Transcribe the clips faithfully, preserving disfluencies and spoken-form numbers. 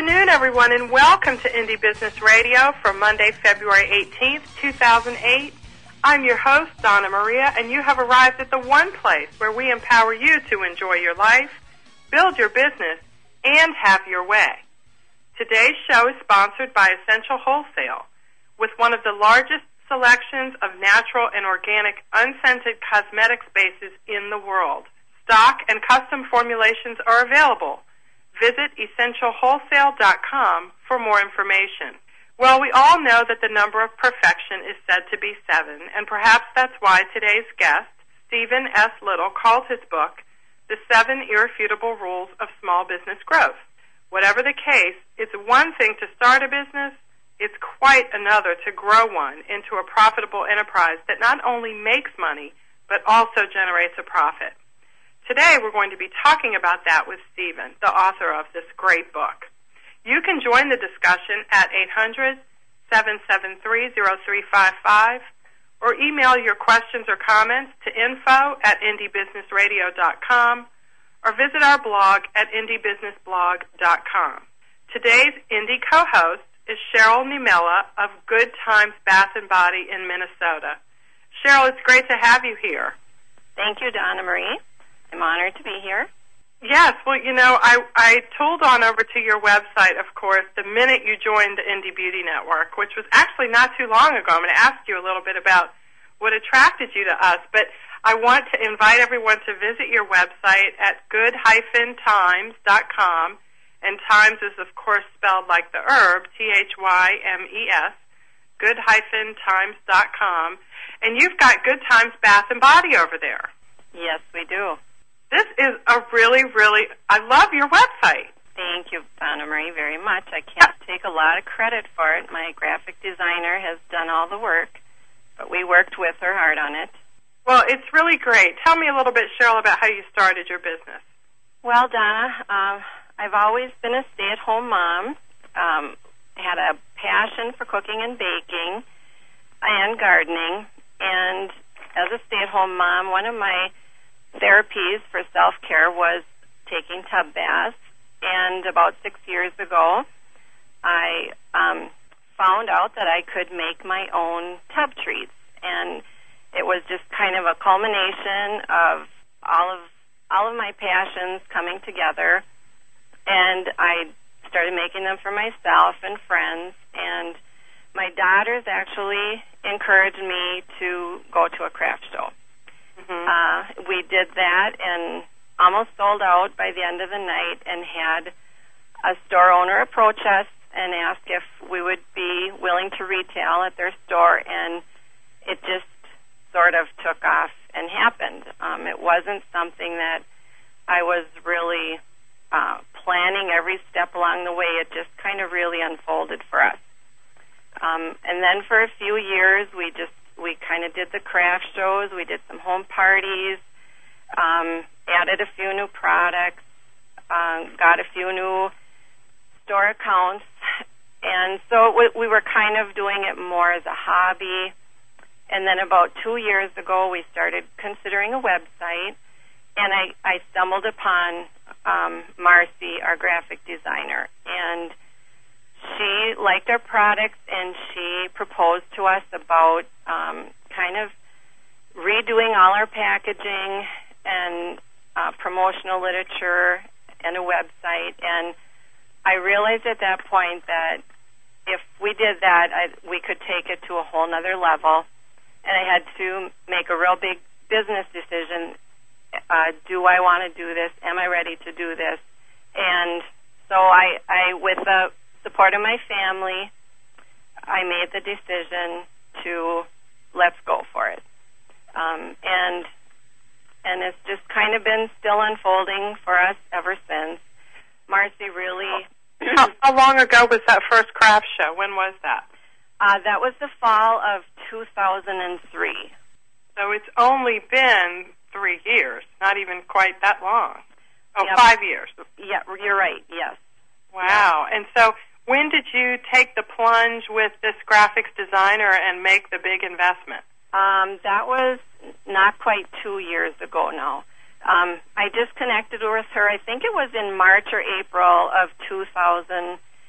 afternoon, everyone, and welcome to Indie Business Radio for Monday, February eighteenth, two thousand eight. I'm your host, Donna Maria, and you have arrived at the one place where we empower you to enjoy your life, build your business, and have your way. Today's show is sponsored by Essential Wholesale, with one of the largest selections of natural and organic unscented cosmetic spaces in the world. Stock and custom formulations are available. Visit essential wholesale dot com for more information. Well, we all know that the number of perfection is said to be seven, and perhaps that's why today's guest, Stephen S. Little, called his book The Seven Irrefutable Rules of Small Business Growth. Whatever the case, it's one thing to start a business, it's quite another to grow one into a profitable enterprise that not only makes money, but also generates a profit. Today, we're going to be talking about that with Stephen, the author of this great book. You can join the discussion at eight hundred, seven seven three, zero three five five or email your questions or comments to info at indie business radio dot com or visit our blog at indie business blog dot com. Today's Indie co-host is Cheryl Nemela of Good Times Bath and Body in Minnesota. Cheryl, it's great to have you here. Thank you, Donna Marie. I'm honored to be here. Yes, well, you know, I, I tooled on over to your website, of course, the minute you joined the Indie Beauty Network, which was actually not too long ago. I'm going to ask you a little bit about what attracted you to us, but I want to invite everyone to visit your website at good times dot com, and Times is, of course, spelled like the herb, T H Y M E S, good times dot com, and you've got Good Times Bath and Body over there. Yes, we do. This is a really, really, I love your website. Thank you, Donna Marie, very much. I can't take a lot of credit for it. My graphic designer has done all the work, but we worked with her hard on it. Well, it's really great. Tell me a little bit, Cheryl, about how you started your business. Well, Donna, uh, I've always been a stay-at-home mom, um, had a passion for cooking and baking and gardening, and as a stay-at-home mom, one of my therapies for self-care was taking tub baths, and about six years ago, I um, found out that I could make my own tub treats, and it was just kind of a culmination of all of all of my passions coming together, and I started making them for myself and friends, and my daughters actually encouraged me to go to a craft show. Mm-hmm. Uh, we did that and almost sold out by the end of the night, and had a store owner approach us and ask if we would be willing to retail at their store, and it just sort of took off and happened. Um, it wasn't something that I was really uh, planning every step along the way. It just kind of really unfolded for us. Um, and then for a few years, we just We kind of did the craft shows. We did some home parties, um, added a few new products, um, got a few new store accounts. And so we, we were kind of doing it more as a hobby. And then about two years ago, we started considering a website. And I, I stumbled upon um, Marcy, our graphic designer. And she liked our products, and she proposed to us about um, kind of redoing all our packaging and uh, promotional literature and a website. And I realized at that point that if we did that, I, we could take it to a whole nother level. And I had to make a real big business decision. Uh, do I want to do this? Am I ready to do this? And so I, I with the support of my family, I made the decision to let's go for it. Um, and and it's just kind of been still unfolding for us ever since. Marcy really... How, how long ago was that first craft show? When was that? Uh, that was the fall of two thousand three. So it's only been three years, not even quite that long. Oh, yep. Five years. Yeah, you're right, yes. Wow. And so when did you take the plunge with this graphics designer and make the big investment? Um, that was not quite two years ago now. Um, I just connected with her, I think it was in March or April of two thousand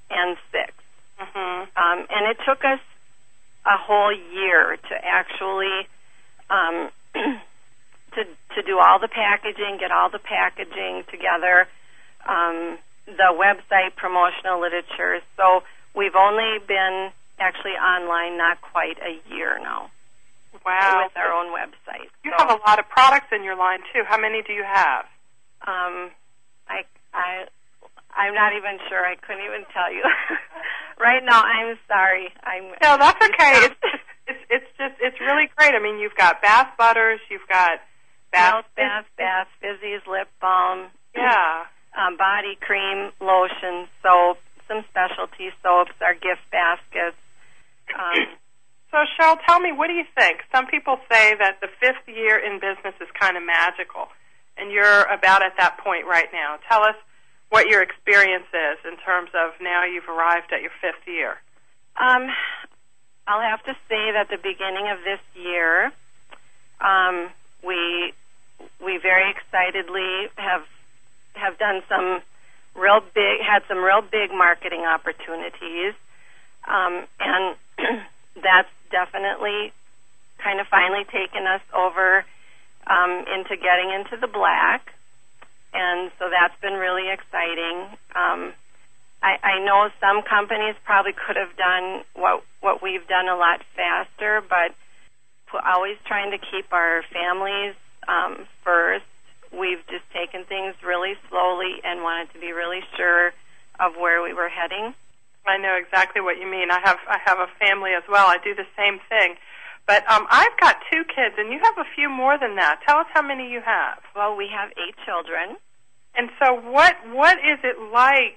and six. Mm-hmm. Um, and it took us a whole year to actually um, to to do all the packaging, get all the packaging together, um, the website, promotional literature. So we've only been actually online not quite a year now. Wow. With our own website. You so, have a lot of products in your line, too. How many do you have? Um, I, I, I'm not even sure. I couldn't even tell you. Right now, I'm sorry. I'm No, that's okay. It's, it's, it's just, it's really great. I mean, you've got bath butters, you've got bath... Mouth bath, bath, fizzies, lip balm. Yeah. Um, body cream, lotion, soap, some specialty soaps, our gift baskets. Um, so, Cheryl, tell me, what do you think? Some people say that the fifth year in business is kind of magical, and you're about at that point right now. Tell us what your experience is in terms of now you've arrived at your fifth year. Um, I'll have to say that the beginning of this year, um, we we very excitedly have have done some real big, had some real big marketing opportunities, um, and that's definitely kind of finally taken us over um, into getting into the black. And so that's been really exciting. Um, I, I know some companies probably could have done what what we've done a lot faster, but always trying to keep our families um, first. We've just taken things really slowly and wanted to be really sure of where we were heading. I know exactly what you mean. I have I have a family as well. I do the same thing. But um, I've got two kids, and you have a few more than that. Tell us how many you have. Well, we have eight children. And so what what is it like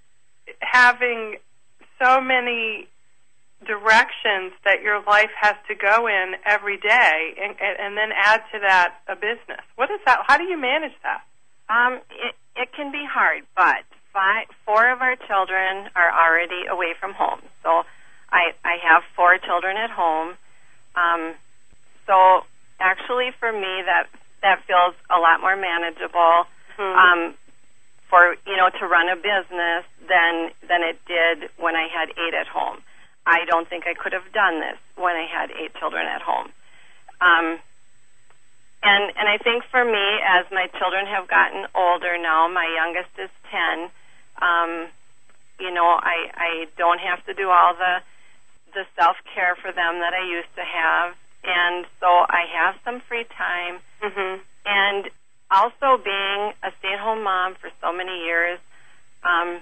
having so many directions that your life has to go in every day, and, and then add to that a business? What is that? How do you manage that? Um, it, it can be hard, but five, four of our children are already away from home. So I, I have four children at home. Um, so actually for me that that feels a lot more manageable mm-hmm. um, for, you know, to run a business than than it did when I had eight at home. I don't think I could have done this when I had eight children at home. Um, and and I think for me, as my children have gotten older now, my youngest is ten, um, you know, I, I don't have to do all the the self-care for them that I used to have, and so I have some free time. Mm-hmm. And also being a stay-at-home mom for so many years, um,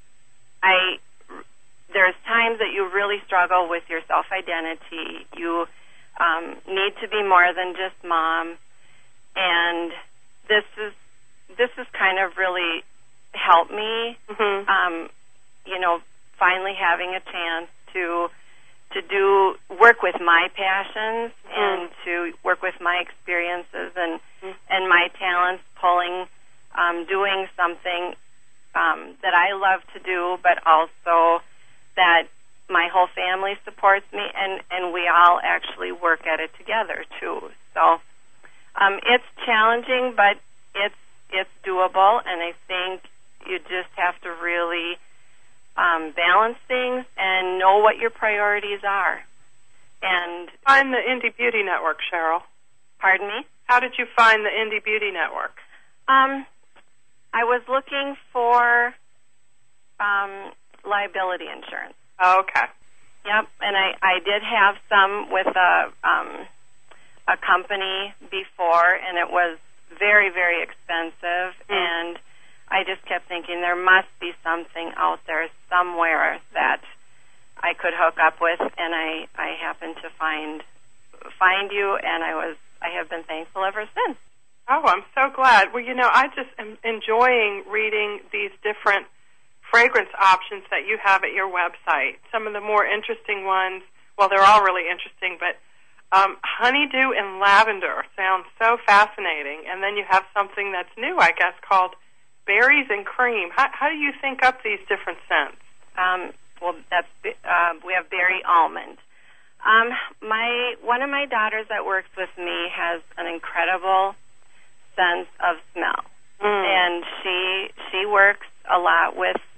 I there's times that you really struggle with your self-identity. You um, need to be more than just mom, and this is this has kind of really helped me. Mm-hmm. Um, you know, finally having a chance to to do work with my passions mm-hmm. and to work with my experiences and mm-hmm. and my talents, pulling, um, doing something um, that I love to do, but also that my whole family supports me, and, and we all actually work at it together too. So um, it's challenging, but it's it's doable, and I think you just have to really Um, balance things and know what your priorities are. And find the Indie Beauty Network, Cheryl. Pardon me? How did you find the Indie Beauty Network? Um, I was looking for um, liability insurance. Oh, okay. Yep, and I, I did have some with a um, a company before, and it was very, very expensive, mm. and I just kept thinking there must be something out there somewhere that I could hook up with, and I, I happened to find find you, and I was I have been thankful ever since. Oh, I'm so glad. Well, you know, I just am enjoying reading these different fragrance options that you have at your website. Some of the more interesting ones, well, they're all really interesting, but um, honeydew and lavender sounds so fascinating. And then you have something that's new, I guess, called berries and cream. How, how do you think up these different scents? Um, well, that's uh, we have berry almond. Um, my one of my daughters that works with me has an incredible sense of smell, mm. and she she works a lot with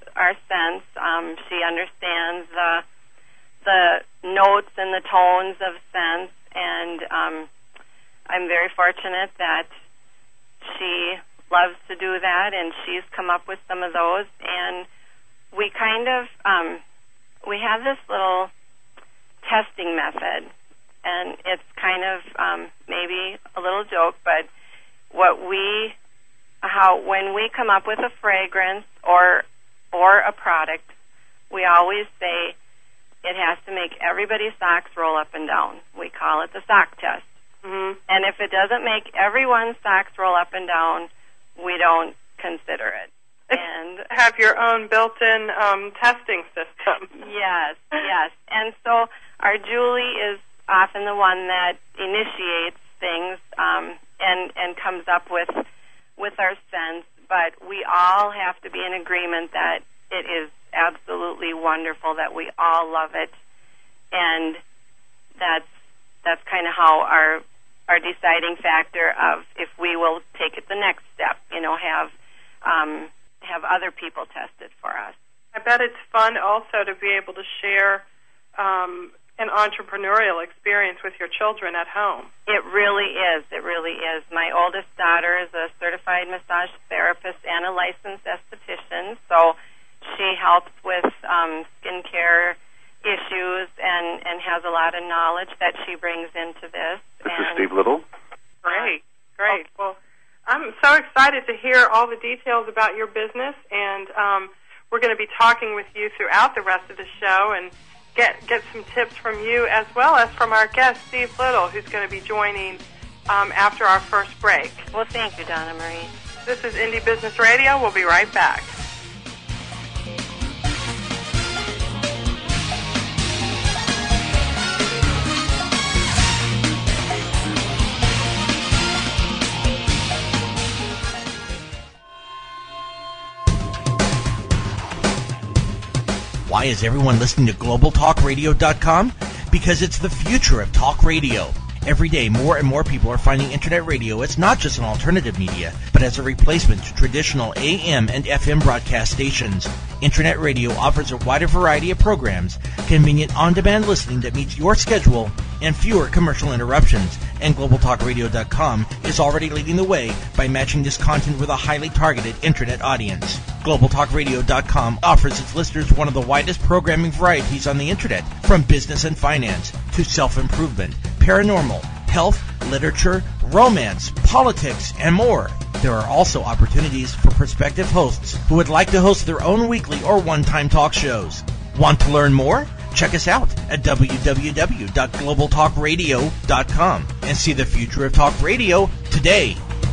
our scents. Um, she understands the the notes and the tones of scents, and um, I'm very fortunate that she loves to do that, and she's come up with some of those. And we kind of um, we have this little testing method, and it's kind of um, maybe a little joke, but what we how when we come up with a fragrance or or a product, we always say it has to make everybody's socks roll up and down. We call it the sock test. Mm-hmm. And if it doesn't make everyone's socks roll up and down, we don't consider it. And have your own built-in um, testing system. Yes, yes. And so our Julie is often the one that initiates things um, and and comes up with with our scents, but we all have to be in agreement that it is absolutely wonderful, that we all love it, and that's that's kind of how our our deciding factor of if we will take it the next step, you know, have um, have other people test it for us. I bet it's fun also to be able to share um, an entrepreneurial experience with your children at home. It really is. It really is. My oldest daughter is a certified massage therapist and a licensed esthetician, so she helps with um, skincare issues and, and has a lot of knowledge that she brings into this. This and is Steve Little. Great, great. Okay. Well, I'm so excited to hear all the details about your business, and um, we're going to be talking with you throughout the rest of the show and get get some tips from you as well as from our guest, Steve Little, who's going to be joining um, after our first break. Well, thank you, Donna Marie. This is Indie Business Radio. We'll be right back. Why is everyone listening to global talk radio dot com? Because it's the future of talk radio. Every day, more and more people are finding Internet radio as not just an alternative media, but as a replacement to traditional A M and F M broadcast stations. Internet radio offers a wider variety of programs, convenient on-demand listening that meets your schedule, and fewer commercial interruptions. And global talk radio dot com is already leading the way by matching this content with a highly targeted Internet audience. global talk radio dot com offers its listeners one of the widest programming varieties on the Internet, from business and finance to self-improvement, paranormal, health, literature, romance, politics, and more. There are also opportunities for prospective hosts who would like to host their own weekly or one-time talk shows. Want to learn more? Check us out at w w w dot global talk radio dot com and see the future of talk radio today.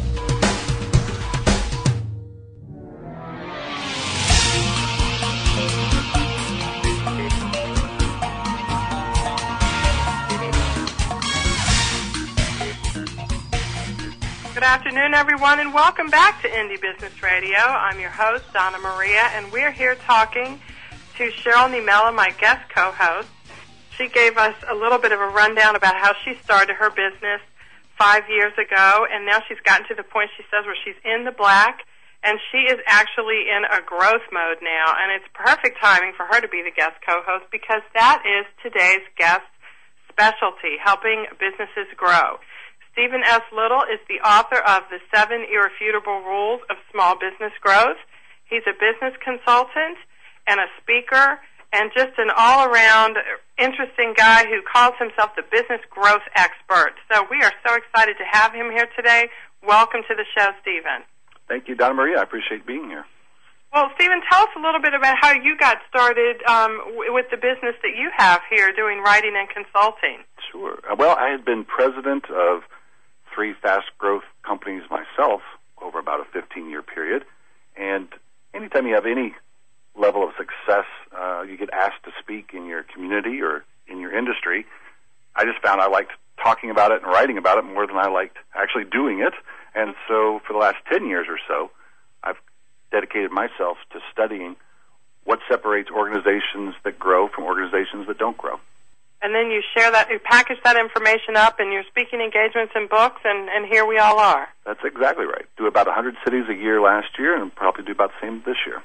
Good afternoon, everyone, and welcome back to Indie Business Radio. I'm your host, Donna Maria, and we're here talking to Cheryl Niemela, my guest co-host. She gave us a little bit of a rundown about how she started her business five years ago, and now she's gotten to the point, she says, where she's in the black, and she is actually in a growth mode now, and it's perfect timing for her to be the guest co-host because that is today's guest specialty, helping businesses grow. Stephen S. Little is the author of The Seven Irrefutable Rules of Small Business Growth. He's a business consultant and a speaker and just an all-around interesting guy who calls himself the business growth expert. So we are so excited to have him here today. Welcome to the show, Stephen. Thank you, Donna Maria. I appreciate being here. Well, Stephen, tell us a little bit about how you got started um, w- with the business that you have here doing writing and consulting. Sure. Well, I had been president of three fast growth companies myself over about a fifteen-year period. And anytime you have any level of success, uh, you get asked to speak in your community or in your industry. I just found I liked talking about it and writing about it more than I liked actually doing it. And so for the last ten years or so, I've dedicated myself to studying what separates organizations that grow from organizations that don't grow. And then you share that, you package that information up in your speaking engagements and books, and, and here we all are. That's exactly right. Do about one hundred cities a year last year, and probably do about the same this year.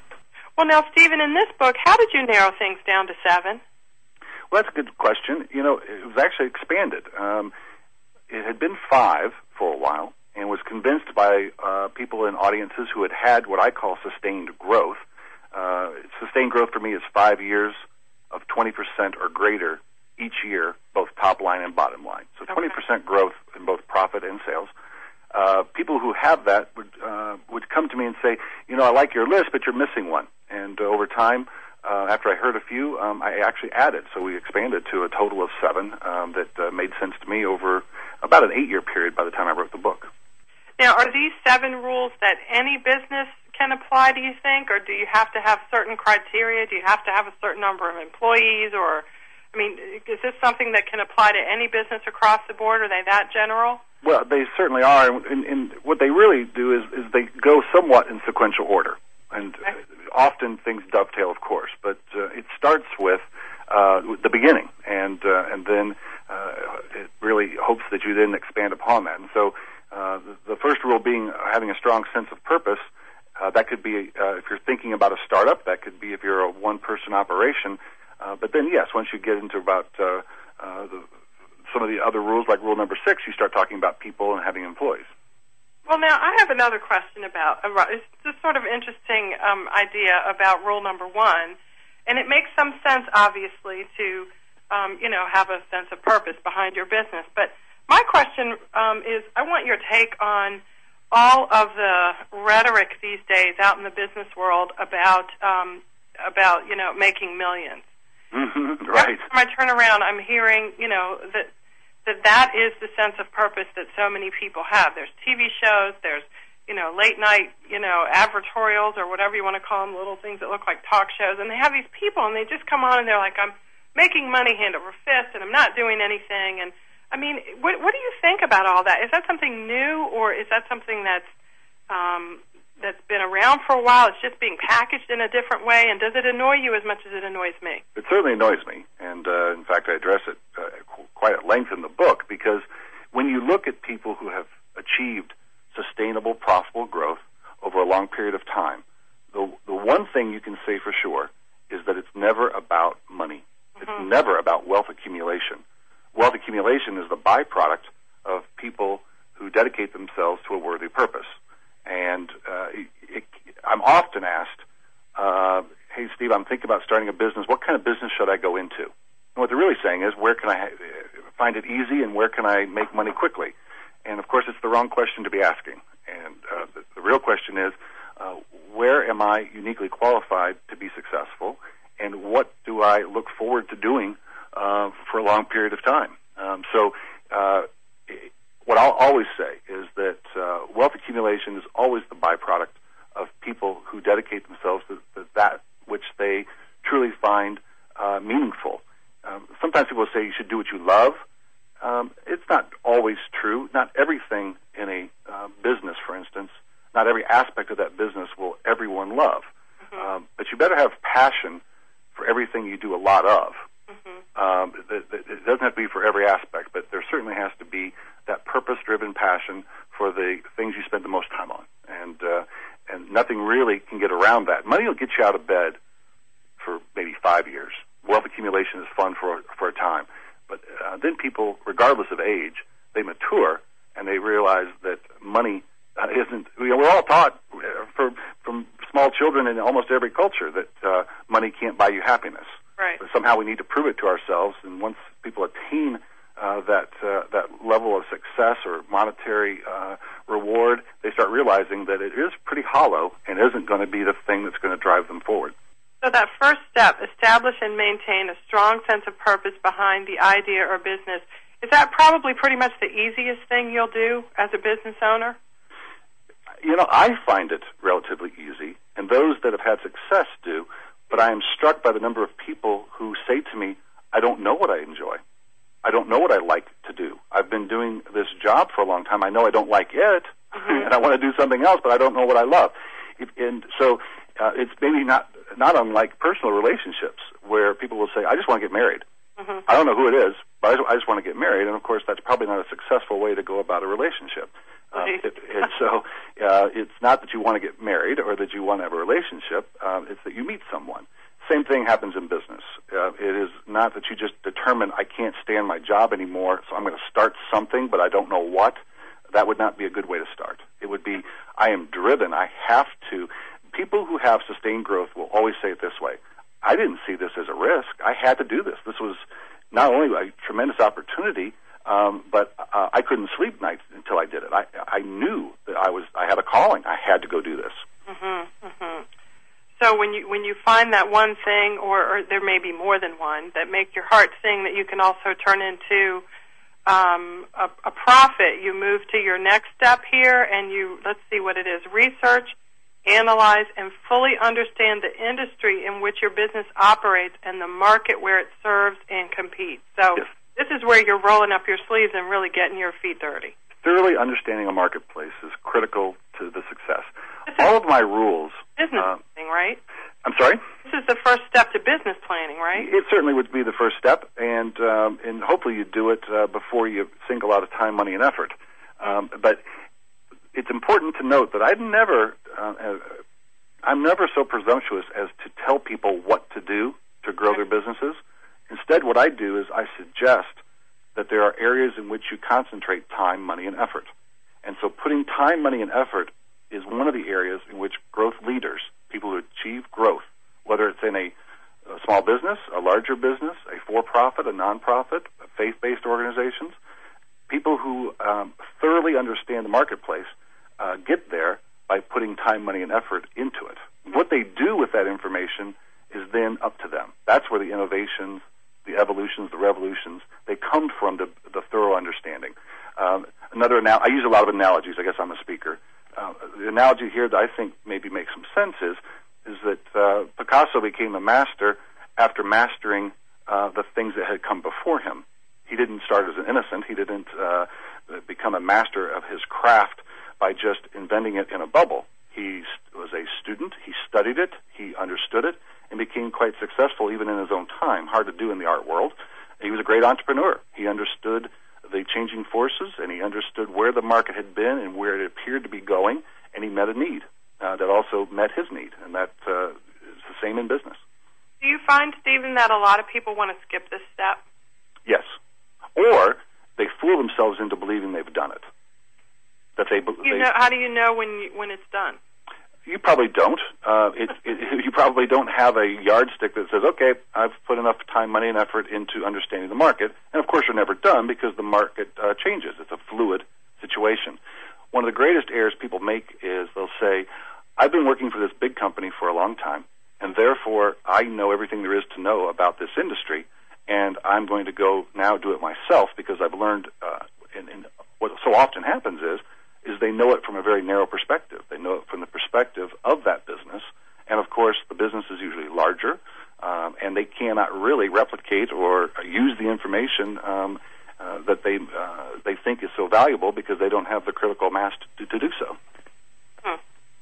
Well, now, Stephen, in this book, how did you narrow things down to seven? Well, that's a good question. You know, it was actually expanded. Um, it had been five for a while, and was convinced by uh, people in audiences who had had what I call sustained growth. Uh, sustained growth for me is five years of twenty percent or greater each year, both top line and bottom line. So twenty percent growth in both profit and sales. Uh, people who have that would uh, would come to me and say, you know, I like your list, but you're missing one. And uh, over time, uh, after I heard a few, um, I actually added. So we expanded to a total of seven um, that uh, made sense to me over about an eight-year period by the time I wrote the book. Now, are these seven rules that any business can apply, do you think, or do you have to have certain criteria? Do you have to have a certain number of employees? Or, I mean, is this something that can apply to any business across the board? Are they that general? Well, they certainly are, and, and what they really do is, is they go somewhat in sequential order, and okay. often things dovetail, of course, but uh, it starts with uh, the beginning, and uh, and then uh, it really hopes that you then expand upon that. And so uh, the, the first rule being having a strong sense of purpose. Uh, that could be uh, if you're thinking about a startup. That could be if you're a one-person operation. Uh, but then, yes, once you get into about uh, uh, the some of the other rules, like rule number six, you start talking about people and having employees. Well, now, I have another question about, uh, it's this sort of interesting um, idea about rule number one, and it makes some sense, obviously, to, um, you know, have a sense of purpose behind your business. But my question um, is, I want your take on all of the rhetoric these days out in the business world about, um, about you know, making millions. Mm-hmm, right. Every time I turn around, I'm hearing, you know, that that that is the sense of purpose that so many people have. There's T V shows, there's, you know, late night, you know, advertorials or whatever you want to call them, little things that look like talk shows, and they have these people, and they just come on and they're like, I'm making money hand over fist, and I'm not doing anything. And I mean, what, what do you think about all that? Is that something new, or is that something that's um, that's been around for a while? It's just being packaged in a different way, and does it annoy you as much as it annoys me? It certainly annoys me, and uh, in fact, I address it uh, qu- quite at length in the book, because when you look at people who have achieved sustainable, profitable growth over a long period of time, the, the one thing you can say for sure is that it's never about money. Mm-hmm. It's never about wealth accumulation. Wealth accumulation is the byproduct of people who dedicate themselves to a worthy purpose. And uh, it, it, I'm often asked, uh, hey, Steve, I'm thinking about starting a business. What kind of business should I go into? And what they're really saying is, where can I ha- find it easy and where can I make money quickly? And, of course, it's the wrong question to be asking. And uh, the, the real question is, uh, where am I uniquely qualified to be successful, and what do I look forward to doing uh, for a long period of time? Um, so uh, what I'll always say is that uh, wealth accumulation is always the byproduct of people who dedicate themselves to, to that which they truly find uh, meaningful. Um, sometimes people say you should do what you love. Um, it's not always true. Not everything in a uh, business, for instance, not every aspect of that business will everyone love. Mm-hmm. Um, but you better have passion for everything you do a lot of. Mm-hmm. Um, it, it doesn't have to be for every aspect, but there certainly has to be that purpose-driven passion for the things you spend the most time on. And uh, and nothing really can get around that. Money will get you out of bed for maybe five years. Wealth accumulation is fun for for a time. But uh, then people, regardless of age, they mature and they realize that money uh, isn't, you know, we're all taught uh, for, from small children in almost every culture that uh, money can't buy you happiness. Right. But somehow we need to prove it to ourselves, and once people attain uh, that uh, that level of success or monetary uh, reward, they start realizing that it is pretty hollow and isn't going to be the thing that's going to drive them forward. So that first step, establish and maintain a strong sense of purpose behind the idea or business, is that probably pretty much the easiest thing you'll do as a business owner? You know, I find it relatively easy, and those that have had success do, but I am struck by the number of people who say to me, I don't know what I enjoy. I don't know what I like to do. I've been doing this job for a long time. I know I don't like it, mm-hmm. and I want to do something else, but I don't know what I love. It, and so uh, it's maybe not not unlike personal relationships, where people will say, I just want to get married. Mm-hmm. I don't know who it is, but I just, I just want to get married. And, of course, that's probably not a successful way to go about a relationship. Mm-hmm. Uh, it, it, so uh, it's not that you want to get married or that you want to have a relationship. Uh, it's that you meet someone. Same thing happens in business. Uh, it is not that you just determine, I can't stand my job anymore, so I'm going to start something, but I don't know what. That would not be a good way to start. It would be, I am driven. I have to. People who have sustained growth will always say it this way. I didn't see this as a risk. I had to do this. This was not only a tremendous opportunity, um, but uh, I couldn't sleep nights until I did it. I, I knew that I was. I had a calling. I had to go do this. Mm-hmm, mm-hmm. So when you when you find that one thing, or, or there may be more than one, that make your heart sing, that you can also turn into um, a, a profit, you move to your next step here, and you let's see what it is: research, analyze, and fully understand the industry in which your business operates and the market where it serves and competes. So yes. This is where you're rolling up your sleeves and really getting your feet dirty. Thoroughly understanding a marketplace is critical to the success. All of my rules... Business uh, planning, right? I'm sorry? This is the first step to business planning, right? It certainly would be the first step, and um, and hopefully you do it uh, before you sink a lot of time, money, and effort. Um, but it's important to note that I've never... Uh, uh, I'm never so presumptuous as to tell people what to do to grow their businesses. Instead, what I do is I suggest that there are areas in which you concentrate time, money, and effort. And so putting time, money, and effort is one of the areas in which growth leaders, people who achieve growth, whether it's in a, a small business, a larger business, a for-profit, a non-profit, faith-based organizations, people who um, thoroughly understand the marketplace uh, get there by putting time, money, and effort into it. What they do with that information is then up to them. That's where the innovations, the evolutions, the revolutions, they come from the, the thorough understanding. Um, another, anal- I use a lot of analogies. I guess I'm a speaker. Uh, the analogy here that I think maybe makes some sense is, is that uh, Picasso became a master after mastering uh, the things that had come before him. He didn't start as an innocent. He didn't uh, become a master of his craft by just inventing it in a bubble. He was a student. He studied it. He understood it and became quite successful even in his own time. Hard to do in the art world. He was a great entrepreneur. He understood the changing forces, and he understood where the market had been and where it appeared to be going, and he met a need uh, that also met his need, and that uh, is the same in business. Do you find, Stephen, that a lot of people want to skip this step? Yes. Or they fool themselves into believing they've done it. That they, you they know, how do you know when you, when it's done? You probably don't. Uh, it, it, you probably don't have a yardstick that says, okay, I've put enough time, money, and effort into understanding the market. And, of course, you're never done because the market uh, changes. It's a fluid situation. One of the greatest errors people make is they'll say, I've been working for this big company for a long time, and therefore I know everything there is to know about this industry, and I'm going to go now do it myself because I've learned, uh, and, and what so often happens is, is they know it from a very narrow perspective. They know it from the perspective of that business. And, of course, the business is usually larger, um, and they cannot really replicate or use the information um, uh, that they uh, they think is so valuable because they don't have the critical mass to, to do so. Hmm.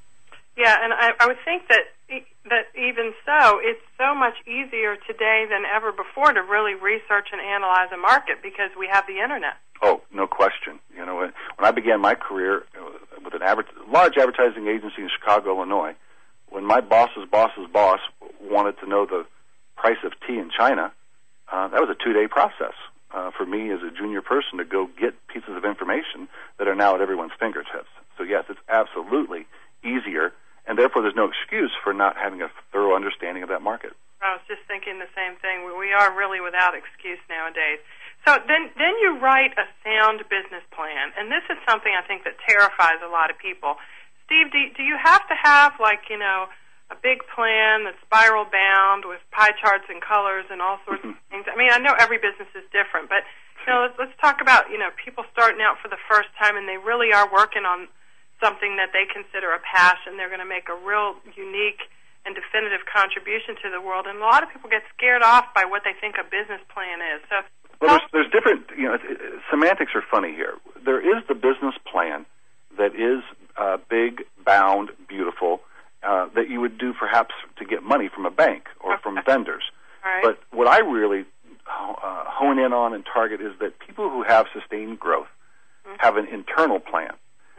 Yeah, and I, I would think that that even so, it's so much easier today than ever before to really research and analyze a market because we have the Internet. Oh, no question. You know, when I began my career with an adver- large advertising agency in Chicago, Illinois, when my boss's boss's boss wanted to know the price of tea in China, uh, that was a two-day process uh, for me as a junior person to go get pieces of information that are now at everyone's fingertips. So, yes, it's absolutely easier, and therefore there's no excuse for not having a thorough understanding of that market. I was just thinking the same thing. We are really without excuse nowadays. So then, then you write a sound business plan, and this is something I think that terrifies a lot of people. Steve, do, do you have to have, like, you know, a big plan that's spiral bound with pie charts and colors and all sorts of things? I mean, I know every business is different, but, you know, let's, let's talk about, you know, people starting out for the first time, and they really are working on something that they consider a passion. They're going to make a real unique and definitive contribution to the world, and a lot of people get scared off by what they think a business plan is. So. Well, there's, there's different, you know, semantics are funny here. There is the business plan that is uh, big, bound, beautiful, uh, that you would do perhaps to get money from a bank or okay. from vendors. Right. But what I really uh, hone in on and target is that people who have sustained growth mm-hmm. have an internal plan.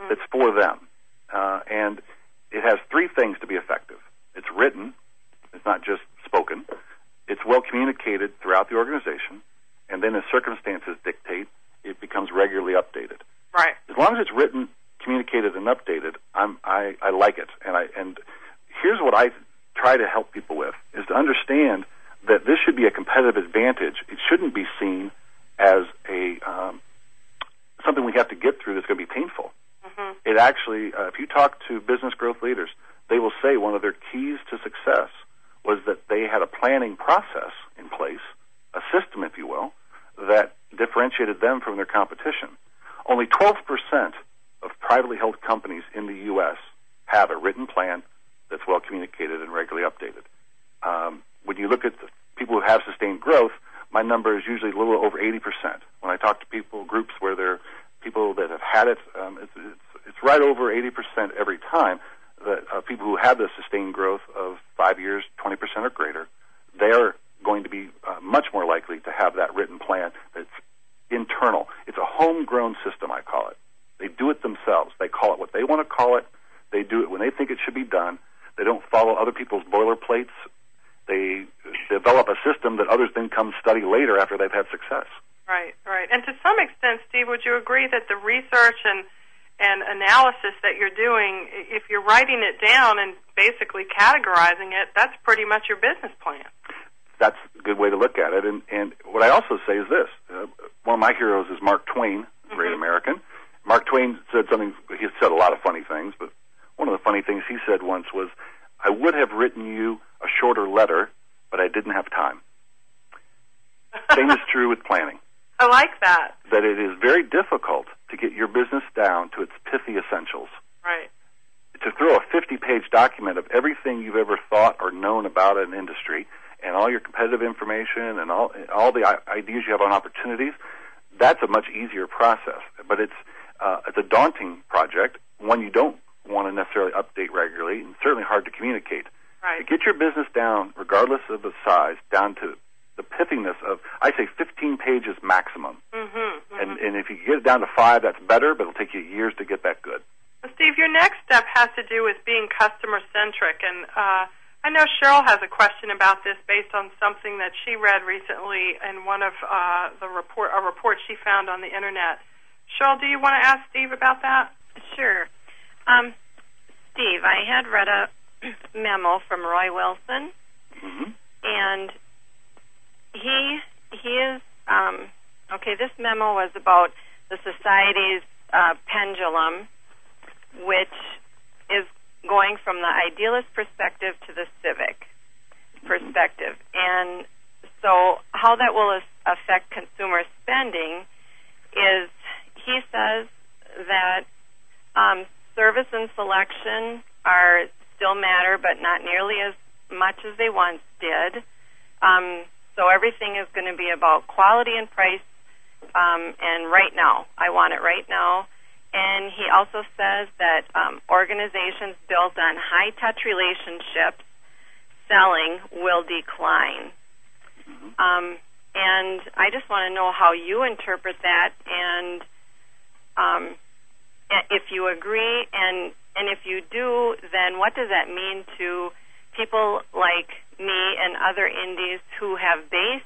mm-hmm. that's for them. Uh, and it has three things to be effective. It's written. It's not just spoken. It's well communicated throughout the organization. And then as circumstances dictate, it becomes regularly updated. Right. As long as it's written, communicated, and updated, I'm, I, I like it. And I and here's what I try to help people with, is to understand that this should be a competitive advantage. It shouldn't be seen as a um, something we have to get through that's going to be painful. Mm-hmm. It actually, uh, if you talk to business growth leaders, they will say one of their keys to success was that they had a planning process in place, a system, if you will, that differentiated them from their competition. Only twelve percent of privately held companies in the U S have a written plan that's well communicated and regularly updated. Um, when you look at the people who have sustained growth, my number is usually a little over eighty percent. When I talk to people, groups where they're people that have had it, um, it's, it's, it's right over eighty percent every time. That uh, people who have the sustained growth of five years, twenty percent or greater, they are going to be uh, much more likely to have that written plan that's internal. It's a homegrown system, I call it. They do it themselves. They call it what they want to call it. They do it when they think it should be done. They don't follow other people's boilerplates. They develop a system that others then come study later after they've had success. Right, right. And to some extent, Steve, would you agree that the research and and analysis that you're doing, if you're writing it down and basically categorizing it, that's pretty much your business plan? That's a good way to look at it. And, and what I also say is this. Uh, one of my heroes is Mark Twain, a great mm-hmm. American. Mark Twain said something, he said a lot of funny things, but one of the funny things he said once was, I would have written you a shorter letter, but I didn't have time. Same is true with planning. I like that. That it is very difficult to get your business down to its pithy essentials. Right. To throw a fifty-page document of everything you've ever thought or known about an industry and all your competitive information and all all the ideas you have on opportunities, that's a much easier process. But it's uh, it's a daunting project, one you don't want to necessarily update regularly, and certainly hard to communicate. Right. To get your business down, regardless of the size, down to the pithiness of, I say, fifteen pages maximum. Mm-hmm, mm-hmm. And, and if you get it down to five, that's better, but it'll take you years to get that good. Well, Steve, your next step has to do with being customer-centric. And uh, I know Cheryl has a question about this based on something that she read recently in one of uh, the report, a report she found on the Internet. Cheryl, do you want to ask Steve about that? Sure. Um, Steve, I had read a memo from Roy Wilson, mm-hmm. and he he is um, okay. This memo was about the society's uh, pendulum, which is going from the idealist perspective to the civic perspective, and so how that will affect consumer spending is, he says that um, service and selection are still matter, but not nearly as much as they once did. Um, so everything is going to be about quality and price, um, and right now. I want it right now. And he also says that um, organizations built on high-touch relationships, selling, will decline. Um, and I just want to know how you interpret that, and um, if you agree, and and if you do, then what does that mean to people like me and other indies who have based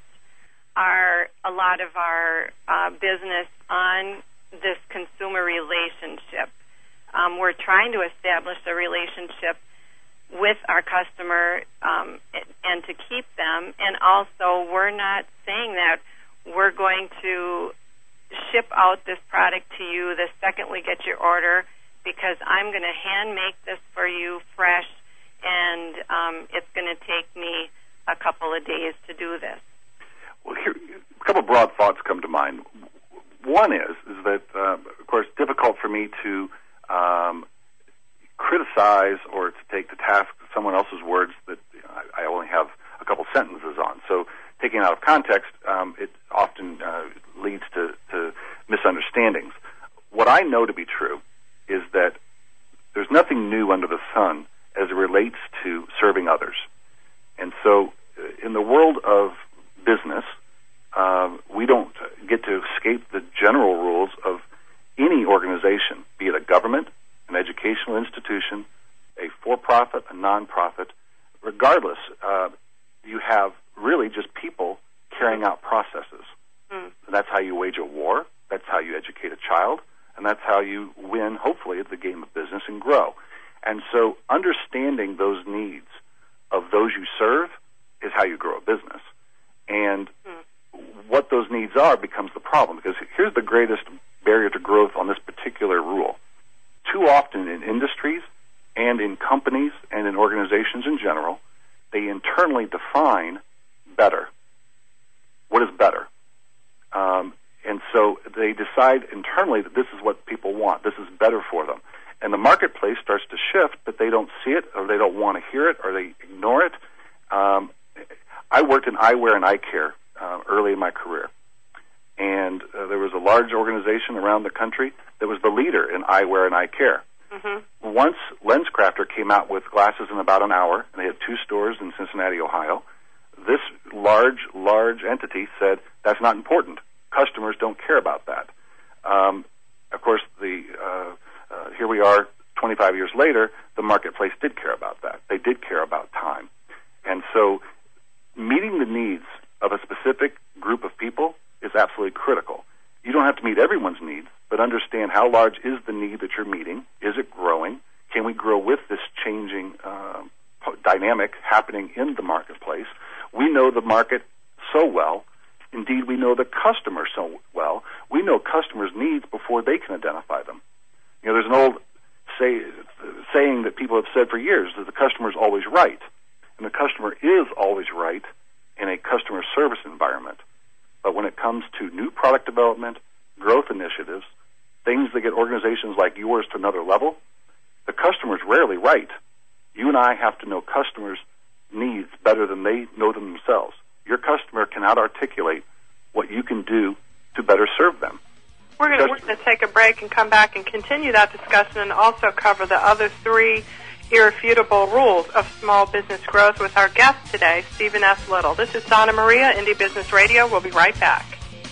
our a lot of our uh, business on this consumer relationship? Um, we're trying to establish a relationship with our customer um, and to keep them, and also we're not saying that we're going to ship out this product to you the second we get your order, because I'm going to hand make this for you fresh, and um, it's going to take me a couple of days to do this. Well, here, a couple of broad thoughts come to mind. One is is that, uh, of course, difficult for me to um, criticize or to take to task someone else's words that you know, I, I only have a couple sentences on. So taking it out of context, um, it often uh, leads to, to misunderstandings. What I know to be true is that there's nothing new under the sun as it relates to serving others. And so in the world of business, uh, we don't get to escape the general rules of any organization, be it a government, for-profit, a non-profit, regardless, uh, you have really just people carrying out processes. Mm. That's how you wage a war. That's how you educate a child. And that's how you win, hopefully, at the game of business and grow. And so understanding those needs of those you serve is how you grow a business. And mm. what those needs are becomes the problem, because here's the greatest barrier to growth on this particular rule. Too often in industries and in companies and in organizations in general, they internally define better. What is better? Um, and so they decide internally that this is what people want. This is better for them. And the marketplace starts to shift, but they don't see it, or they don't want to hear it, or they ignore it. Um, I worked in eyewear and eye care uh, early in my career. And uh, there was a large organization around the country that was the leader in eyewear and eye care. Mm-hmm. Once LensCrafter came out with glasses in about an hour, and they had two stores in Cincinnati, Ohio, this large, large entity said, that's not important. Customers don't care about that. Um, of course, the uh, uh, here we are twenty-five years later, the marketplace did care about that. They did care about time. And so meeting the needs of a specific group of people is absolutely critical. You don't have to meet everyone's needs, but understand how large is the need that you're meeting. Is it growing? Can we grow with this changing uh, dynamic happening in the marketplace? We know the market so well. Indeed, we know the customer so well. We know customers' needs before they can identify them. You know, there's an old say, saying that people have said for years that the customer is always right. And the customer is always right in a customer service environment. But when it comes to new product development, growth initiatives, things that get organizations like yours to another level, the customer is rarely right. You and I have to know customers' needs better than they know them themselves. Your customer cannot articulate what you can do to better serve them. We're going we're to take a break and come back and continue that discussion and also cover the other three irrefutable rules of small business growth with our guest today, Stephen S. Little. This is Donna Maria, Indie Business Radio. We'll be right back.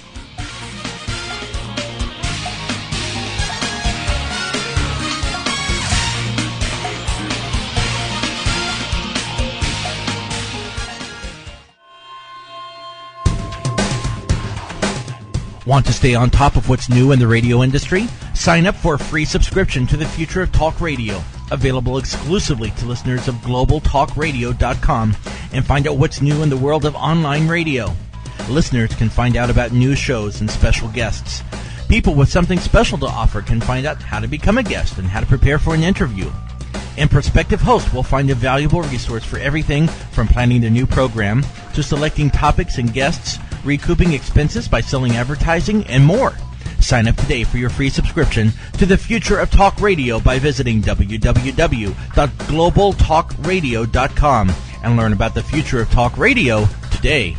Want to stay on top of what's new in the radio industry? Sign up for a free subscription to the Future of Talk Radio, available exclusively to listeners of global talk radio dot com, and find out what's new in the world of online radio. Listeners can find out about new shows and special guests. People with something special to offer can find out how to become a guest and how to prepare for an interview. And prospective hosts will find a valuable resource for everything from planning their new program to selecting topics and guests, recouping expenses by selling advertising, and more. Sign up today for your free subscription to the Future of Talk Radio by visiting w w w dot global talk radio dot com and learn about the future of talk radio today.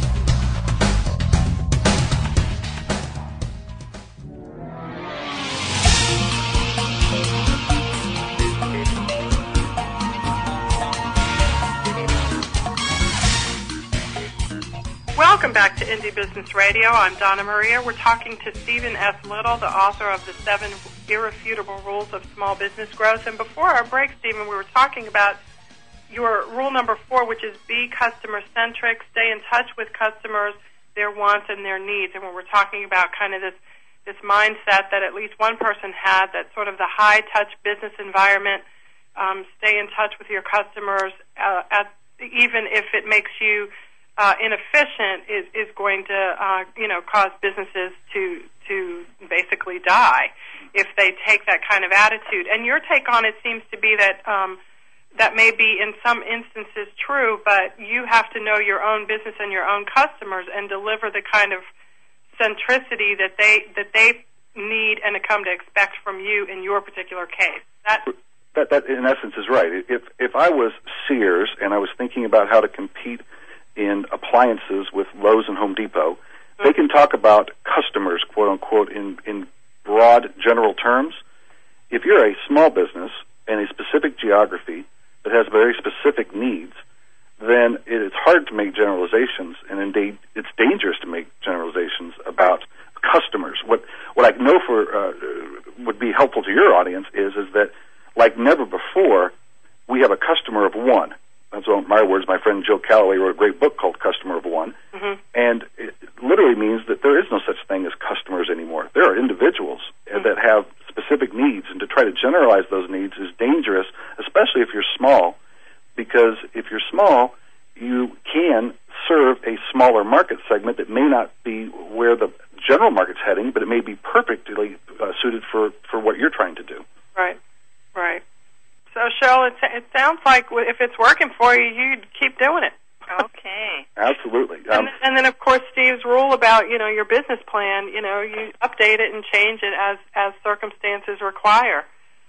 Welcome back to Indie Business Radio. I'm Donna Maria. We're talking to Stephen S. Little, the author of the Seven Irrefutable Rules of Small Business Growth. And before our break, Stephen, we were talking about your rule number four, which is be customer-centric, stay in touch with customers, their wants and their needs. And when we're talking about kind of this, this mindset that at least one person had, that sort of the high-touch business environment, um, stay in touch with your customers, uh, at, even if it makes you Uh, inefficient, is, is going to, uh, you know, cause businesses to to basically die if they take that kind of attitude. And your take on it seems to be that um, that may be in some instances true, but you have to know your own business and your own customers and deliver the kind of centricity that they that they need and come to expect from you in your particular case. That that, that in essence is right. If if I was Sears and I was thinking about how to compete in appliances with Lowe's and Home Depot, mm-hmm. they can talk about customers, quote unquote, in, in broad general terms. If you're a small business in a specific geography that has very specific needs, then it is hard to make generalizations, and indeed it's dangerous to make generalizations about customers. What what I know for uh, would be helpful to your audience is is that, like never before, we have a customer of one. That's my words. My friend Joe Calloway wrote a great book called Customer of One. Mm-hmm. And it literally means that there is no such thing as customers anymore. There are individuals mm-hmm. that have specific needs, and to try to generalize those needs is dangerous, especially if you're small, because if you're small, you can serve a smaller market segment that may not be where the general market's heading, but it may be perfectly uh, suited for, for what you're trying to do. Right, right. So, Cheryl, it, it sounds like if it's working for you, you'd keep doing it. Okay. Absolutely. And, Um, and then, of course, Steve's rule about, you know, your business plan, you know, you update it and change it as, as circumstances require.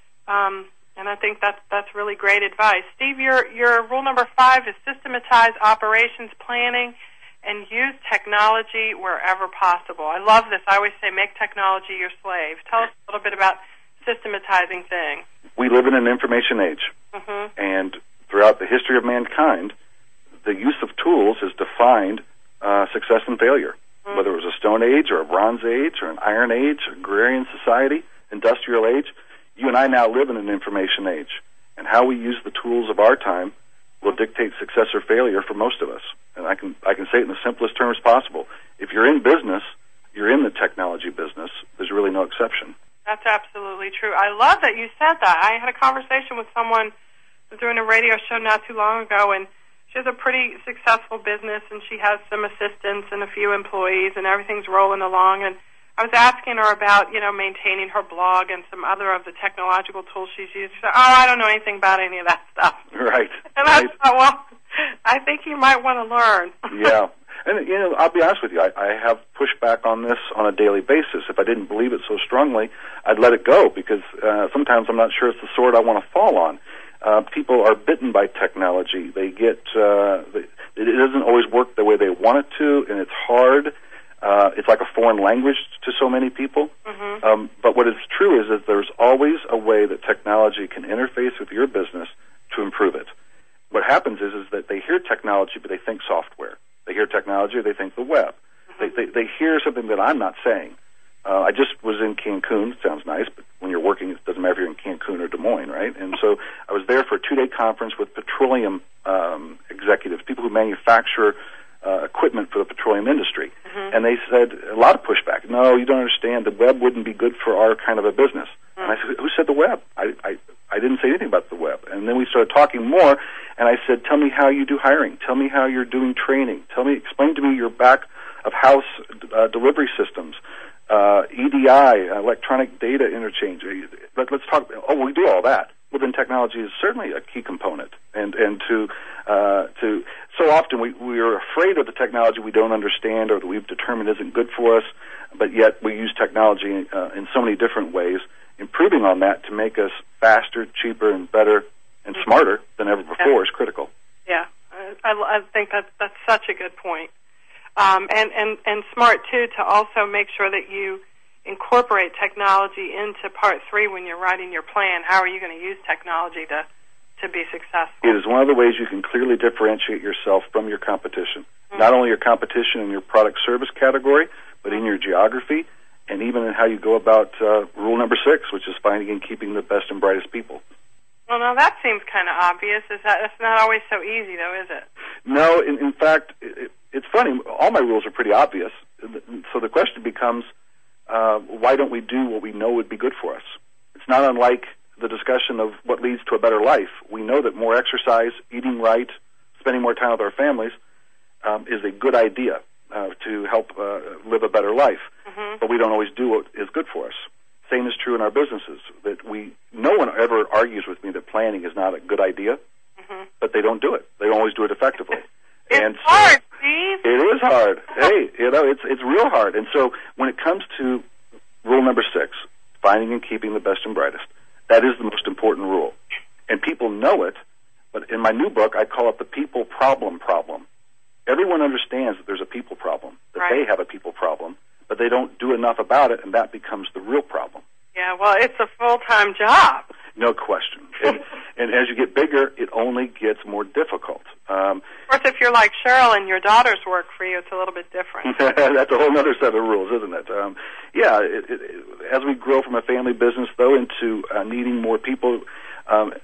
Um, and I think that's, that's really great advice. Steve, your, your rule number five is systematize operations planning and use technology wherever possible. I love this. I always say make technology your slave. Tell us a little bit about systematizing things. We live in an information age, mm-hmm. and throughout the history of mankind, the use of tools has defined uh, success and failure. Mm-hmm. Whether it was a Stone Age or a Bronze Age or an Iron Age, agrarian society, industrial age, you and I now live in an information age, and how we use the tools of our time will dictate success or failure for most of us. And I can I can say it in the simplest terms possible. If you're in business, you're in the technology business. There's really no exception. That's absolutely true. I love that you said that. I had a conversation with someone who was doing a radio show not too long ago, and she has a pretty successful business, and she has some assistants and a few employees, and everything's rolling along. And I was asking her about, you know, maintaining her blog and some other of the technological tools she's used. She said, oh, I don't know anything about any of that stuff. Right. And right. I thought, well, I think you might want to learn. Yeah. And, you know, I'll be honest with you, I, I have pushed back on this on a daily basis. If I didn't believe it so strongly, I'd let it go, because uh, sometimes I'm not sure it's the sword I want to fall on. Uh, people are bitten by technology. They get, uh, they, it doesn't always work the way they want it to, and it's hard. Uh, it's like a foreign language to so many people. Mm-hmm. Um, but what is true is that there's always a way that technology can interface with your business to improve it. What happens is, is that they hear technology, but they think software. They hear technology, they think the web. Mm-hmm. They, they, they hear something that I'm not saying. Uh, I just was in Cancun. Sounds nice, but when you're working, it doesn't matter if you're in Cancun or Des Moines, right? And so I was there for a two-day conference with petroleum um, executives, people who manufacture uh, equipment for the petroleum industry. Mm-hmm. And they said, a lot of pushback. No, you don't understand. The web wouldn't be good for our kind of a business. Mm-hmm. And I said, who said the web? I, I, I didn't say anything about the web. And then we started talking more, and I said, tell me how you do hiring. Tell me how you're doing training. Tell me, explain to me your back of house uh, delivery systems. Uh, E D I, electronic data interchange. Let, let's talk. Oh, we do all that. Well, then technology is certainly a key component. And and to uh, to so often we we are afraid of the technology we don't understand or that we've determined isn't good for us, but yet we use technology uh, in so many different ways. Improving on that to make us faster, cheaper, and better and smarter than ever before yeah. is critical. Yeah, I, I think that's that's such a good point. Um, and, and, and smart, too, to also make sure that you incorporate technology into part three when you're writing your plan. How are you going to use technology to, to be successful? It is one of the ways you can clearly differentiate yourself from your competition. Mm-hmm. Not only your competition in your product-service category, but in your geography, and even in how you go about uh, rule number six, which is finding and keeping the best and brightest people. Well, now that seems kind of obvious. Is that it's not always so easy, though, is it? No, in, in fact, it, it's funny. All my rules are pretty obvious. So the question becomes, uh, why don't we do what we know would be good for us? It's not unlike the discussion of what leads to a better life. We know that more exercise, eating right, spending more time with our families um, is a good idea uh, to help uh, live a better life. Mm-hmm. But we don't always do what is good for us. Same is true in our businesses. That we, no one ever argues with me that planning is not a good idea, mm-hmm. but they don't do it. They don't always do it effectively. It's and so, hard, Steve. It is hard. Hey, you know, it's it's real hard. And so when it comes to rule number six, finding and keeping the best and brightest, that is the most important rule. And people know it, but in my new book, I call it the people problem problem. Everyone understands that there's a people problem, that right. they have a people problem, but they don't do enough about it, and that becomes the real problem. Yeah, well, it's a full-time job. No question. And, and as you get bigger, it only gets more difficult. Um, of course, if you're like Cheryl and your daughters work for you, it's a little bit different. That's a whole other set of rules, isn't it? Um, yeah, it, it, as we grow from a family business, though, into uh, needing more people, um, uh,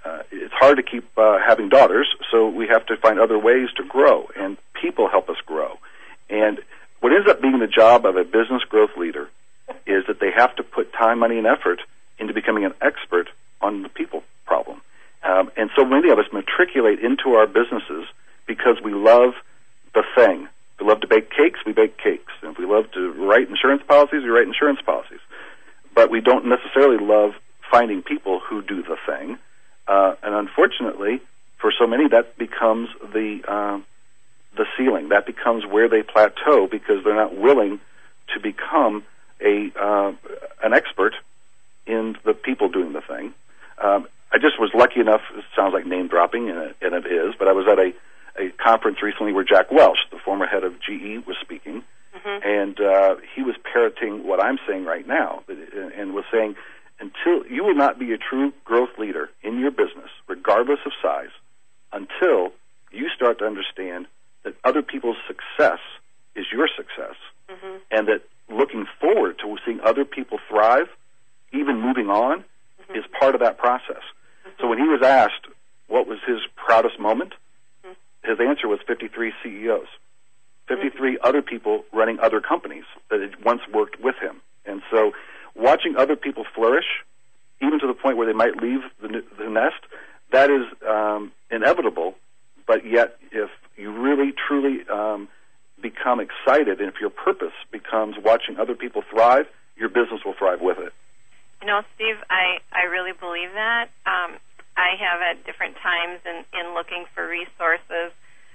it's hard to keep uh, having daughters, so we have to find other ways to grow, and people help us grow. And what ends up being the job of a business growth leader is that they have to put time, money, and effort into becoming an expert on the people problem. Um, and so many of us matriculate into our businesses because we love the thing. If we love to bake cakes, we bake cakes. And if we love to write insurance policies, we write insurance policies. But we don't necessarily love finding people who do the thing. Uh, and unfortunately, for so many, that becomes the uh, the ceiling. That becomes where they plateau because they're not willing to become a uh, an expert in the people doing the thing. Um, I just was lucky enough, it sounds like name dropping, and it, and it is, but I was at a, a conference recently where Jack Welch, the former head of G E, was speaking, mm-hmm. and uh, he was parroting what I'm saying right now, and was saying, until you will not be a true growth leader in your business, regardless of size, until you start to understand that other people's success is your success, mm-hmm. and that looking forward to seeing other people thrive, even moving on, mm-hmm. is part of that process. Mm-hmm. So when he was asked what was his proudest moment, mm-hmm. his answer was fifty-three C E Os, fifty-three mm-hmm. other people running other companies that had once worked with him. And so watching other people flourish, even to the point where they might leave the, the nest, that is um, inevitable. But yet, if you really, truly um, become excited, and if your purpose becomes watching other people thrive, your business will thrive with it. You know, Steve, I, I really believe that. Um, I have at different times in, in looking for resources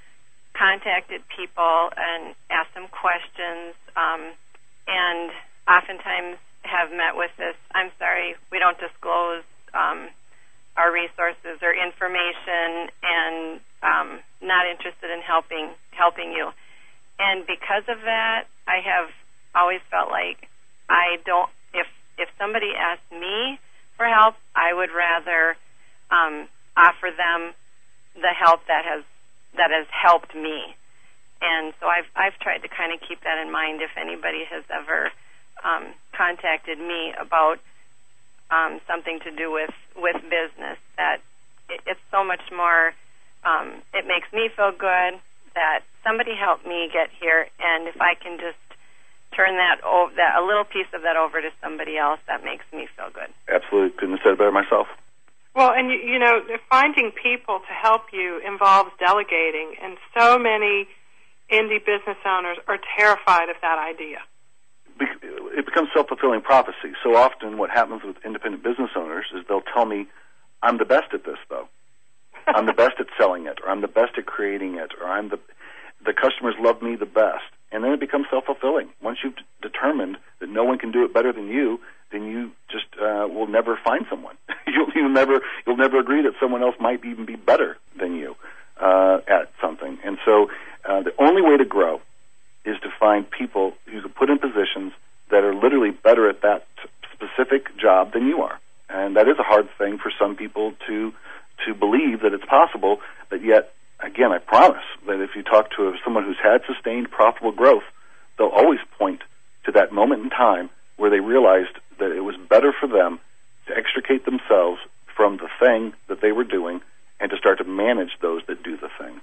contacted people and asked them questions, um, and oftentimes have met with this, I'm sorry, we don't disclose um, our resources or information, and um, not interested in helping helping you. And because of that, I have always felt like I don't, if if somebody asked me for help, I would rather um, offer them the help that has that has helped me. And so I've I've tried to kind of keep that in mind if anybody has ever um, contacted me about um, something to do with, with business, that it, it's so much more, um, it makes me feel good that somebody helped me get here, and if I can just turn that, o- that a little piece of that over to somebody else, that makes me feel good. Absolutely. Couldn't have said it better myself. Well, and, you, you know, finding people to help you involves delegating, and so many indie business owners are terrified of that idea. It becomes self-fulfilling prophecy. So often what happens with independent business owners is they'll tell me, I'm the best at this, though. I'm the best at selling it, or I'm the best at creating it, or I'm the the customers love me the best. And then it becomes self-fulfilling. Once you've d- determined that no one can do it better than you, then you just uh, will never find someone. you'll, you'll never you'll never agree that someone else might even be better than you uh, at something. And so uh, the only way to grow is to find people you can put in positions that are literally better at that specific job than you are. And that is a hard thing for some people to to believe that it's possible, but yet, again, I promise that if you talk to someone who's had sustained profitable growth, they'll always point to that moment in time where they realized that it was better for them to extricate themselves from the thing that they were doing and to start to manage those that do the thing.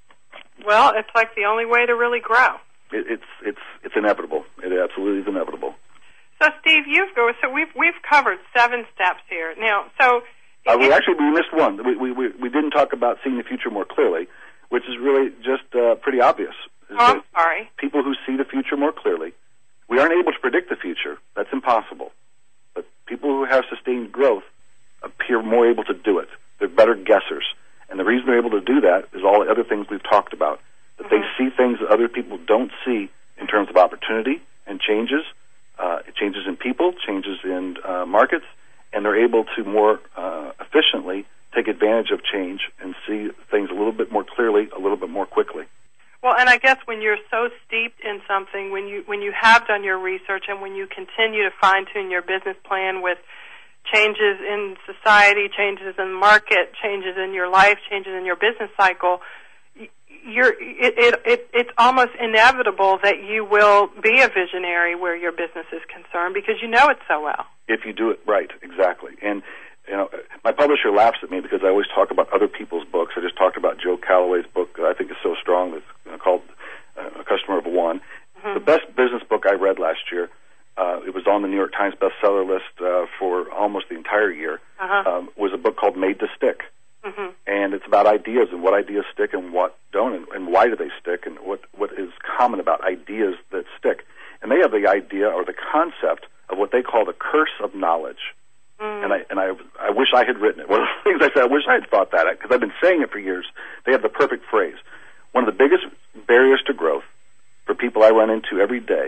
Well, it's like the only way to really grow. It, it's it's it's inevitable. It absolutely is inevitable. So, Steve, you've go. So we've we've covered seven steps here now. So. Uh, we actually we missed one. We, we we we didn't talk about seeing the future more clearly, which is really just uh, pretty obvious. Oh, I'm sorry. People who see the future more clearly. We aren't able to predict the future. That's impossible. But people who have sustained growth appear more able to do it. They're better guessers. And the reason they're able to do that is all the other things we've talked about. That mm-hmm. they see things that other people don't see in terms of opportunity and changes, uh, changes in people, changes in uh, markets, and they're able to more uh, efficiently take advantage of change and see things a little bit more clearly, a little bit more quickly. Well, and I guess when you're so steeped in something, when you when you have done your research and when you continue to fine-tune your business plan with changes in society, changes in the market, changes in your life, changes in your business cycle, you're, it, it, it, it's almost inevitable that you will be a visionary where your business is concerned because you know it so well. If you do it right, exactly. And you know, my publisher laughs at me because I always talk about other people's books. I just talked about Joe Calloway's book that I think is so strong. That's you know, called uh, A Customer of One. Mm-hmm. The best business book I read last year, uh, it was on the New York Times bestseller list uh, for almost the entire year, uh-huh. um, was a book called Made to Stick. Mm-hmm. And it's about ideas and what ideas stick and what don't, and, and why do they stick, and what, what is common about ideas that stick. And they have the idea or the concept of what they call the curse of knowledge. Mm. And I and I I wish I had written it. One of the things I said, I wish I had thought that, because I've been saying it for years. They have the perfect phrase. One of the biggest barriers to growth for people I run into every day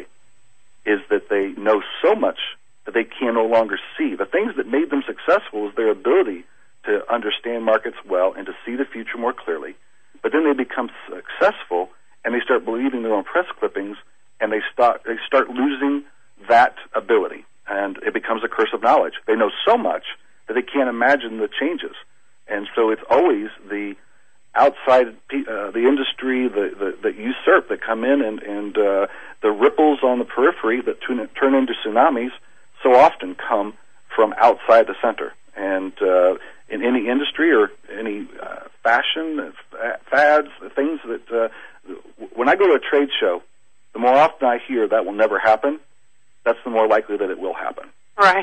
is that they know so much that they can no longer see. The things that made them successful is their ability to understand markets well and to see the future more clearly. But then they become successful and they start believing their own press clippings, and they start they start losing that ability. And it becomes a curse of knowledge. They know so much that they can't imagine the changes. And so it's always the outside, uh, the industry the, the, that usurp, that come in, and, and uh, the ripples on the periphery that turn, turn into tsunamis so often come from outside the center. And uh, in any industry or any uh, fashion, fads, things that, uh, when I go to a trade show, the more often I hear that will never happen, that's the more likely that it will happen. Right.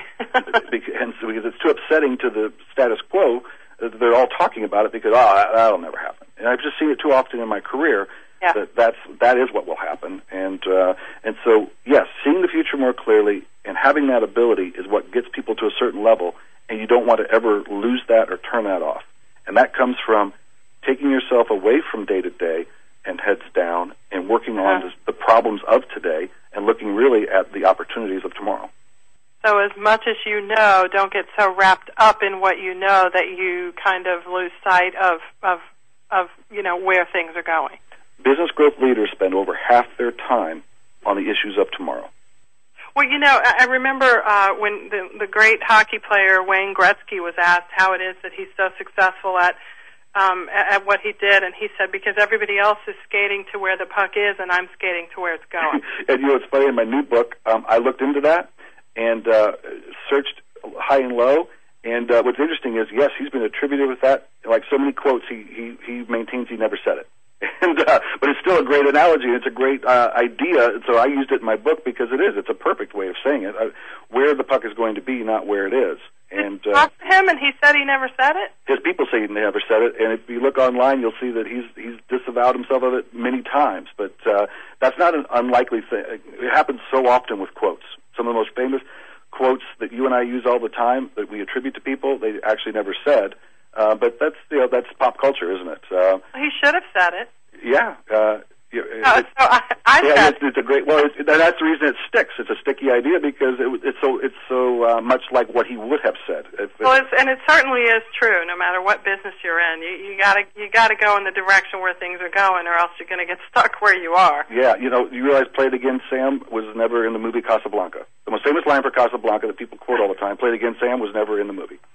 And so because it's too upsetting to the status quo, they're all talking about it because, oh, that'll never happen. And I've just seen it too often in my career yeah. that that's, that is what will happen. And, uh, and so, yes, seeing the future more clearly and having that ability is what gets people to a certain level, and you don't want to ever lose that or turn that off. And that comes from taking yourself away from day to day and heads down and working uh-huh. on the problems of today and looking really at the opportunities of tomorrow. So as much as you know, don't get so wrapped up in what you know that you kind of lose sight of, of, of you know, where things are going. Business growth leaders spend over half their time on the issues of tomorrow. Well, you know, I remember uh, when the, the great hockey player Wayne Gretzky was asked how it is that he's so successful at Um, at what he did, and he said, because everybody else is skating to where the puck is, and I'm skating to where it's going. And, you know, it's funny, in my new book, um, I looked into that and uh, searched high and low, and uh, what's interesting is, yes, he's been attributed with that. Like so many quotes, he, he, he maintains he never said it. And, uh, but it's still a great analogy, and it's a great uh, idea, and so I used it in my book because it is. It's a perfect way of saying it, uh, where the puck is going to be, not where it is. And uh, talk to him, and he said he never said it? His people say he never said it, and if you look online, you'll see that he's he's disavowed himself of it many times. But uh, that's not an unlikely thing. It happens so often with quotes. Some of the most famous quotes that you and I use all the time that we attribute to people, they actually never said. Uh, but that's you know that's pop culture, isn't it? Uh, he should have said it. Yeah. Uh, You, oh, so I, I yeah, said, it's, it's a great. Well, it's, that's the reason it sticks. It's a sticky idea because it, it's so it's so uh, much like what he would have said. If, well, it's, and it certainly is true. No matter what business you're in, you, you gotta you gotta go in the direction where things are going, or else you're going to get stuck where you are. Yeah, you know, you realize "Play It Again, Sam" was never in the movie Casablanca. The most famous line for Casablanca that people quote all the time, "Play it again, Sam," was never in the movie.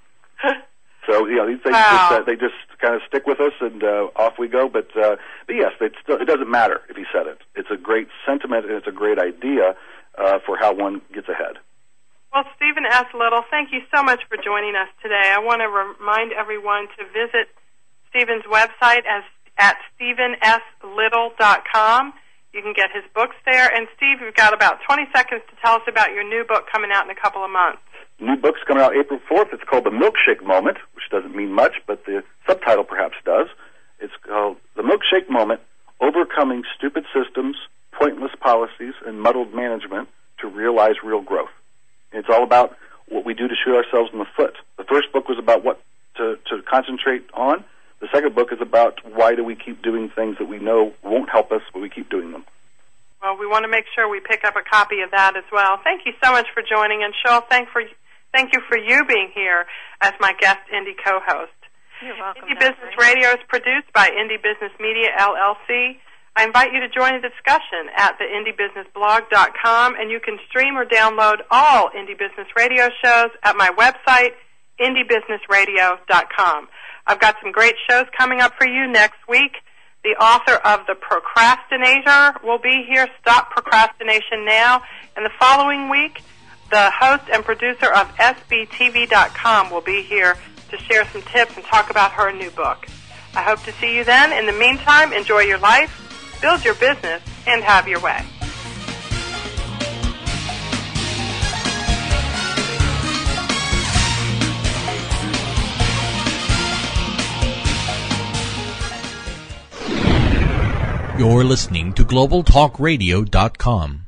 So, you know, they, they, wow. just, uh, they just kind of stick with us, and uh, off we go. But, uh, but yes, it, still, it doesn't matter if he said it. It's a great sentiment, and it's a great idea uh, for how one gets ahead. Well, Stephen S. Little, thank you so much for joining us today. I want to remind everyone to visit Stephen's website as, at stephen s little dot com. You can get his books there. And, Steve, you've got about twenty seconds to tell us about your new book coming out in a couple of months. New book's coming out April fourth. It's called The Milkshake Moment, which doesn't mean much, but the subtitle perhaps does. It's called The Milkshake Moment, Overcoming Stupid Systems, Pointless Policies, and Muddled Management to Realize Real Growth. And it's all about what we do to shoot ourselves in the foot. The first book was about what to, to concentrate on. The second book is about why do we keep doing things that we know won't help us, but we keep doing them. Well, we want to make sure we pick up a copy of that as well. Thank you so much for joining, and Cheryl, thank for Thank you for you being here as my guest Indie co-host. You're welcome. Indie Business Radio is produced by Indie Business Media, L L C. I invite you to join the discussion at the indie business blog dot com, and you can stream or download all Indie Business Radio shows at my website, indie business radio dot com. I've got some great shows coming up for you next week. The author of The Procrastinator will be here, Stop Procrastination Now. And the following week, the host and producer of S B T V dot com, will be here to share some tips and talk about her new book. I hope to see you then. In the meantime, enjoy your life, build your business, and have your way. You're listening to Global Talk Radio dot com.